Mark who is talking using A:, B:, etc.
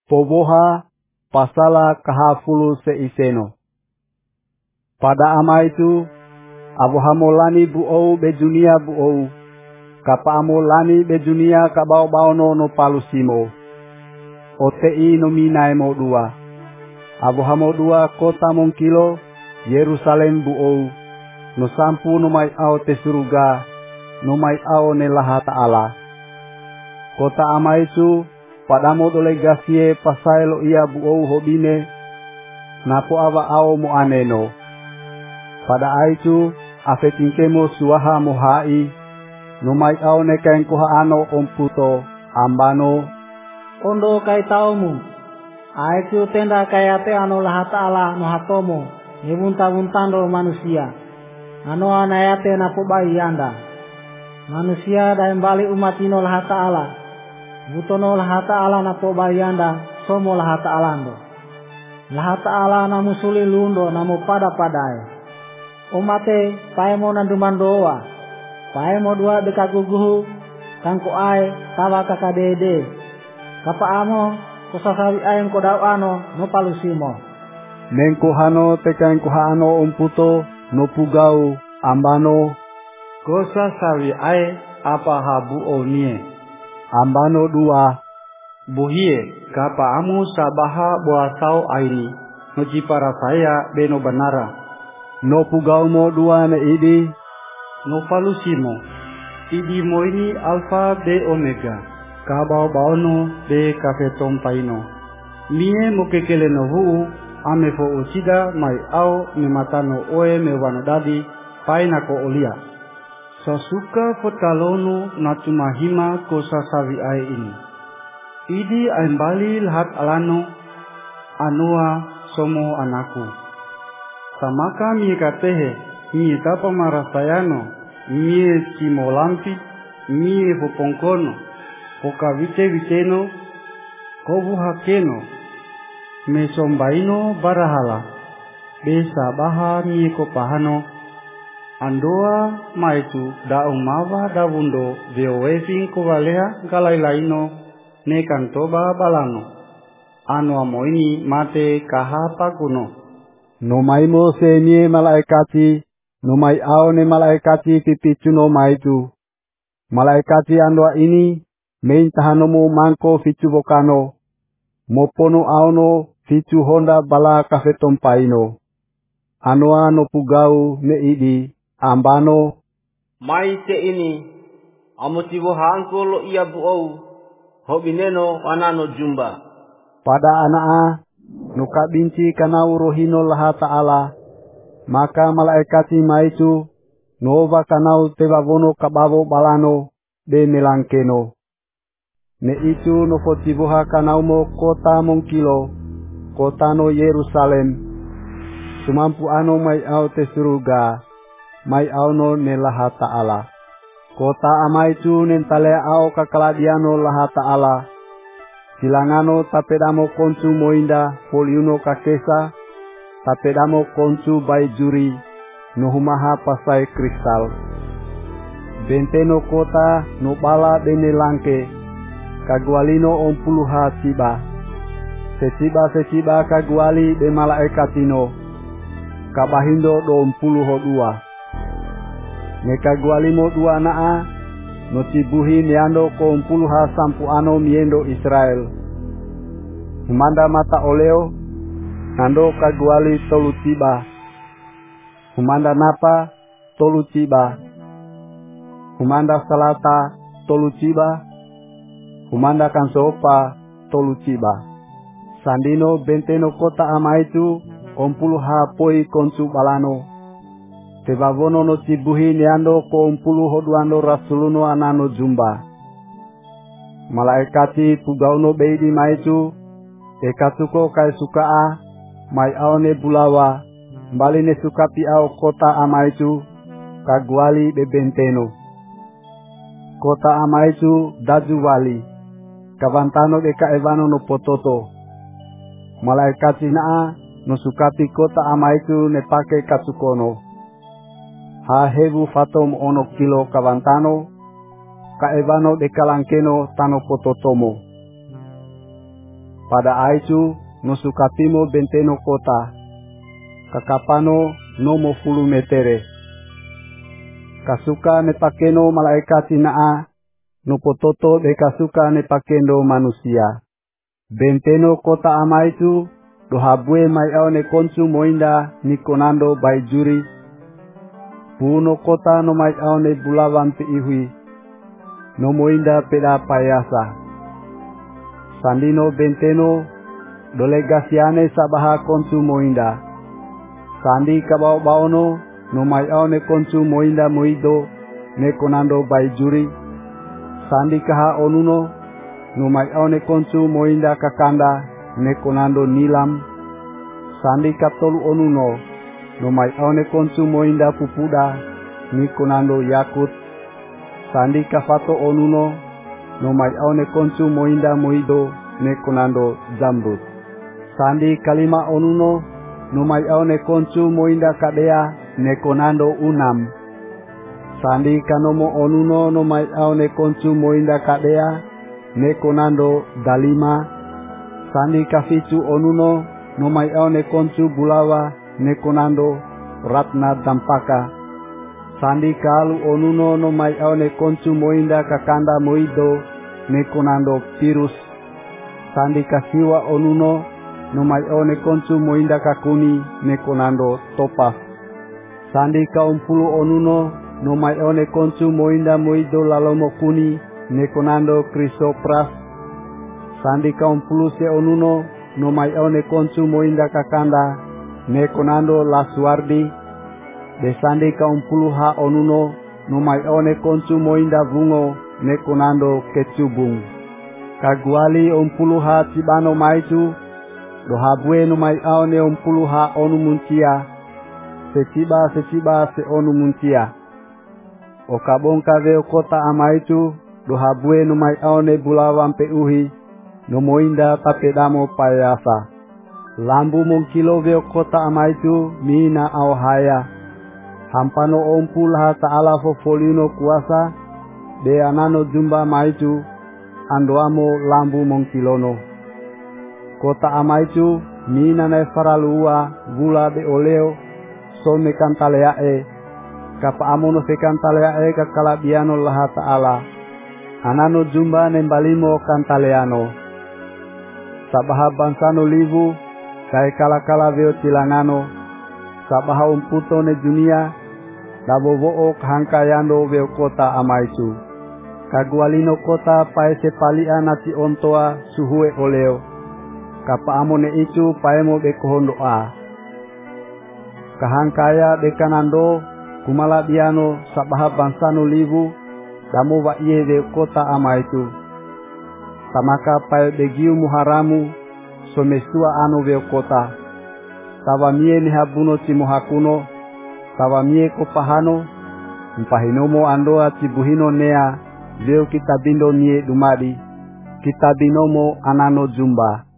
A: Poboha pasala kahafulu seiseno. Pada ama itu, abohamolani buou bejunia buou. Kapa amolani bejunia kabao-baono no palusimo. Otei no minae mo dua. Abohamo dua kota mongkilo, Yerusalem buou. No sampu no mai ao te suruga, no mai ao ne laha ta'ala. Kota ama itu, padamo dole gasie pasai lo ia buou hobine, napo awa ao mo aneno. Pada aitu, afetinkemo suaha mohai, no mai ao ne kain koha ano omputo, ambano,
B: ondo kai taumu, aitu tenda kayate ano laha ta'ala no hatomo, ngebunta-buntando manusia, ano anayate napo bai anda. Manusia dan balik umat ino laha ta'ala, butono laha ta'ala napo bai anda, somo laha ta'ala ando. Laha ta'ala namu suli lundo namu pada-padai. Umate paemo nandumandoa, paemo dua dekaguguhu, kangko ai tawa kakadede. Kapa amo kosasawi ayang kodau ano no palusimo.
A: Nengko hano tekan koha ano umputo no pugau ambano.
C: Kosasawi ay apa habu onie.
A: Ambano dua.
C: Buhie kapa amu sabaha boasau aini. No jipara saya beno banara.
A: No pugau mo dua ne idi.
C: No palusimo. Idi mo ini alfa de omega. Kabau baono de kafetom paino. Mie mo kekele no huu ame fo uchida mai au me matano oe me wanodadi paina ko olia. Sasuka fotalono natumahima ko sasawi ai ini. Idi aimbali lahat alano anua somo anaku. Samaka mie katehe mie tapa marasayano mie cimolampi mie fopongkono poka vite-viteno, kobu hakeno, mesombaino barahala, besa baha mie kopahano, andoa maitu daung mawa dawundo deowefing kowalea galailaino, nekantoba balano, anu amoini mate kaha pakuno.
A: No maimo se mie malaikati, no mai ao ne malaikati pipicu no maitu. Malaikati andoa ini, main tahanomo mangko ficu bokano, mopono aono ficu honda bala kafetom paino. Anoa no pugau ne idi, ambano.
D: Mai te ini, amotibo hangko lo ia buou, hobineno wanano jumba.
A: Pada anaa, no kabinci kanau rohino laha ta'ala, maka malaikati maitu, nova kanau tebavono kabavo balano, de melangkeno. Ne itu no fotiboha kanaumo kota mongkilo, kota no Yerusalem. Sumampu ano mai au te suruga, mai au no ne laha ta'ala. Kota ama itu nentale au kakaladiano laha ta'ala. Silangano tapedamo koncu moinda poliuno kakesa, tapedamo koncu bai juri, no humaha pasai kristal. Benteno kota no bala bene langke, kagualino ompuluha siba. Sesiba kaguali de malaikatino, kabahindo do ompuluho dua. Ne kagualimo dua naa, no tibuhi neando ko ompuluha sampu ano miendo Israel. Humanda mata oleo, nando kaguali tolu tiba. Humanda napa tolu tiba. Humanda salata tolu tiba. Humanda kansopa tolu tiba. Sandino benteno kota ama itu ompuluha poi konsu balano. Tebavono no tibuhi neando ko ompuluho duando rasuluno anano jumba. Malaikati pugauno beidi maitu, ekatuko kai sukaa, mai aone bulawa, baline sukapi au kota ama itu, kaguali bebenteno. Kota ama itu daju wali, kavantano deka evano no pototo. Malaikati naa no sukapi kota ama itu ne pake katukono. Ha hebu fatom ono kilo kavantano, ka evano deka langkeno tano pototomo. pada aitu no sukatimo benteno kota. Kakapano no mo 10 metere. Kasuka ne pakeno malaikati naa no pototo de kasuka ne pakendo manusia. Benteno kota amaitu do habue mai au ne konsu moinda ni konando bai juri. Puno kota no mai au ne bulawan pe ihui. No moinda peda payasa. Sandino benteno dole gasiane sabaha konsu moinda. Sandi kabao baono no mai au ne konsu moinda moido ne konando bai juri. Sandi kaha onuno no mai au ne konsu moinda kakanda ne konando nilam. Sandi katolu onuno no mai au ne konsu moinda pupuda ni konando yakut. Sandi kafato onuno no mai au ne konsu moinda moido ne konando zambut. Sandi kalima onuno no mai au ne konsu moinda kadea ne konando unam. Sandi kanomo onuno no mai au ne konsu moinda kadea ne konando dalima. Sandi kafitu onuno no mai au ne konsu bulawa ne konando ratna dampaka. Sandi kalu onuno no mai au ne konsu moinda kakanda moido ne konando pirus. Sandi kasiwa onuno no mai au ne konsu moinda kakuni ne konando topas. Sandi kaumpulu onuno no mai au ne konsu moinda moido lalomo kuni ne konando krisopras. Sandi kaumpulu se onuno no mai au ne konsu moinda kakanda ne konando lasuardi. De sandi kaumpulu ha onuno no mai au ne konsu moinda vungo ne konando kecubung. Kaguali ompulu ha tibano maitu do habue no mai au ne ompulu ha onu muntia. Seciba se onu muntia. O kabongka veo kota amaitu do habue no mai au ne bulawan pe uhi no moinda tapedamo payasa. Lambu mongkilo veo kota amaitu mina au haya. Hampano ompul ha ta'ala fofolino kuasa de anano jumba maitu andoamo lambu mongkilono. Kota amaitu mina ne faralua gula de oleo so me kantaleae kapa amono se kantaleae kakalabiano laha ta'ala. Anano jumba nembalimo kantaleano. Sabaha bansano livu kai kala veo tilangano. Sabaha umputo ne dunia dabovo kahangkayando veo kota amaitu. Kagualino kota paese palia nati ontoa suhue oleo. Kapa amone itu paemo bekohondoa. Kahangkaya dekanando kumala biano sabaha bansano livu damo wa iye veo kota amaitu. Tamaka pae begiu muharamu somestua ano veo kota. Tawamie ni habuno timohakuno. Tawamie kopahano mpahinomo andoa tibuhino nea veo kitabindo nie dumadi kitabinomo anano jumba.